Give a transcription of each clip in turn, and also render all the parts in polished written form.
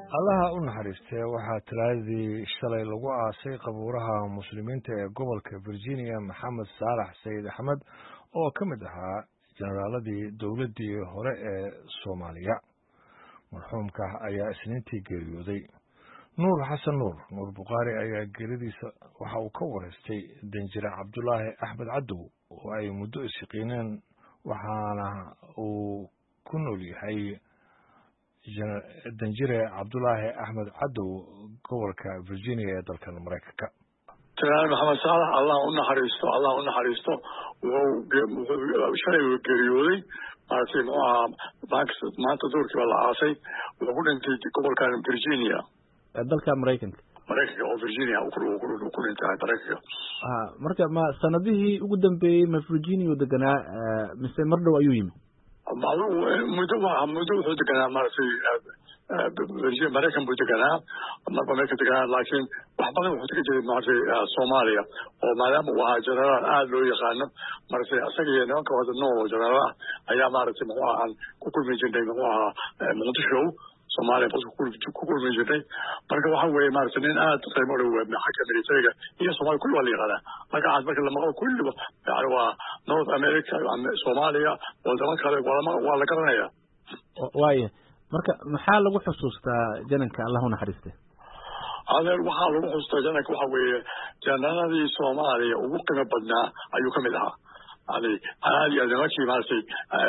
allaha u naxariistee waxaa talaadadii shalay lagu aasay qabuuraha muslimiinta ee gobolka virginia maxamed saalax sayid axmed oo ka mid ahaa jenaraaladii dowladdii hore ee soomaaliya marxuumka ayaa isniintii geeriyooday nuur xasan nuur bukhaari ayaa geeridiisa waxa uu ka wareystay danjire cabdulaahi axmed cadow oo ay muddo isyaqiineen waxaana uu ku nool yahay danjire cabdulaahi axmed cadow gobolka virginia ee dalkan maraykanka. jenaraal maxamed saalax allah u naxariisto wuxuu shalay geeriyooday maaragtay muxuu ahaa maanta duurkii baa la aasay wuxuu ku dhintay gobolkan virginia dalka maraykanka oo virginia ku dhintay maraykanka. marka ma sanadihii ugu dambeeyey ma virginia u deganaa mise mar dhow ayuu yimi? muddo wuxuu deganaa maaragtay maraykan buu deganaa marba meelka deganaa laakiin wax badan wuxuu ka jiray maaragtay soomaaliya oo maadaama uu ahaa jenaraal aada loo yaqaano maaragtay isaga iyo nimanka wada nool oo jenaraal ah ayaa maaragtay muxuu ahaan ku kulmi jirnay muxuu ahaa muqdisho soomaaliya bas ku kulmi jirnay marka waxa weeye maaragtay nin aada qiimo dhow xagga militariga iyo soomaaliya kulli waa la yaqaanaa magacaas marka la maqlo kulliba yani waa north america soomaaliya wadamo kale waa la garanaya. waaya marka maxaa lagu xusuustaa jananka allah u naxariiste? adeer waxaa lagu xusuustaa jananka waxa weeye jananadii soomaaliya ugu qiimo badnaa ayuu kamid ahaa yani aad iyo nimankii maaragtay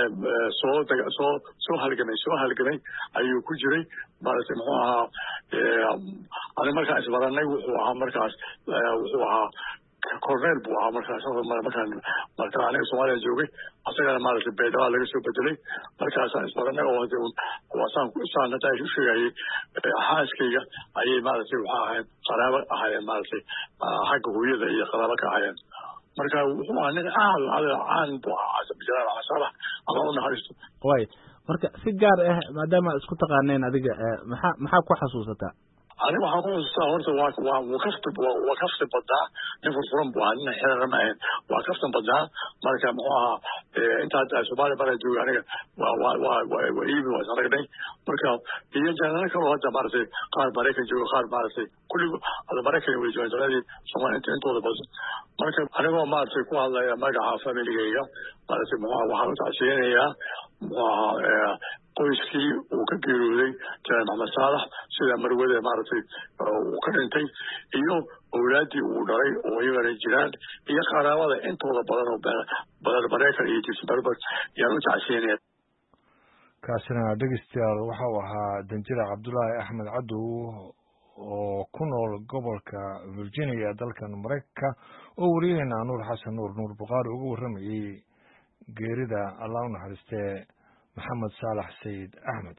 soo halgamay ayuu ku jiray maaragtay muxuu ahaa ani markaan isbaranay wuxuu ahaa corneel buu ahaa markaan aniga soomaaliya joogay asagana maaragtay baydhaba laga soo bedelay markaasaan isbaranay oo saan hadda u sheegayay xaaskayga ayay maaragtay waxa ahayd qaraabo ahaayeen maaragtay xagga hooyada iyo qaraabo ka ahaayeen marka wuxuu ahaa nin caan buu ahaa jenaraal saalax allah u naxariisto. waay marka si gaar ah maadaama isku taqaaneen adiga maxaa ku xasuusataa? aniga waxaan ku xusuustaa horta waa kaftan badnaa nin furfuran buu ahaa nin xeerara ma ahayn waa kaftan badnaa marka muxuu ahaa intaa soomaaliya markaa joogay aniga waa iibi waa isaragnay marka iyo janano kaloo hadda maaragtay qaar maraykan jooga qaar maaragtay kulli ada maraykan way joogaan janadii soomaaliya intooda badan marka anigoo maaragtay ku hadlaya magaca familigayga maaragtay muxuu ahaa waxaan u tacsiyeynayaa muxuu ahaa qoyskii uu ka geeriyooday jenaraal maxamed saalax sida marwada maaragtay uu ka dhintay iyo awlaadii uu dhalay oo iyagana jiraan iyo qaraabada intooda badan oo badan maraykan iyo jisbarbar yaan u tacsiinaya. kaasina dhegeystayaal waxa uu ahaa danjire cabdulaahi axmed cadow oo ku nool gobolka virginia dalkan maraykanka oo wariyaheena nuur xasan nuur bukhaari uga warramayey geerida allah u naxariistee maxamed saalax sayid axmed.